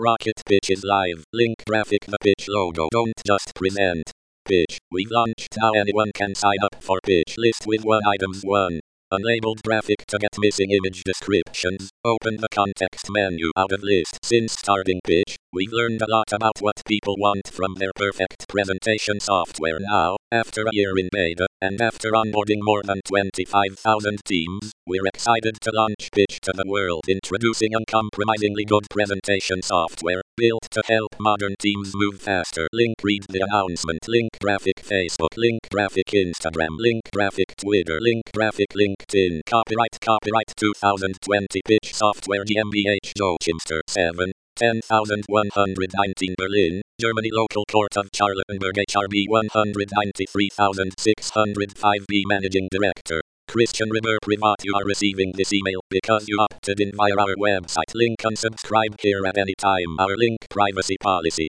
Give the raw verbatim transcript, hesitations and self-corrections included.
Rocket Pitch is live. Link graphic. The Pitch logo. Don't just present Pitch. We've launched now. Anyone can sign up for Pitch. List with one items. one. Unlabeled graphic to get missing image descriptions. Open the context menu out of list. Since starting Pitch, we've learned a lot about what people want from their perfect presentation software. Now, after a year in beta, and after onboarding more than twenty-five thousand teams, we're excited to launch Pitch to the world, introducing uncompromisingly good presentation software, built to help modern teams move faster. Link read the announcement. Link graphic Facebook. Link graphic Instagram. Link graphic Twitter. Link graphic LinkedIn. Copyright Copyright twenty twenty Pitch Software GmbH Joachimster seven. ten thousand one hundred nineteen Berlin, Germany. Local Court of Charlottenburg H R B one ninety-three thousand six hundred five B Managing Director Christian River Privat. You are receiving this email because you opted in via our website. Link unsubscribe here at any time. Our link privacy policy.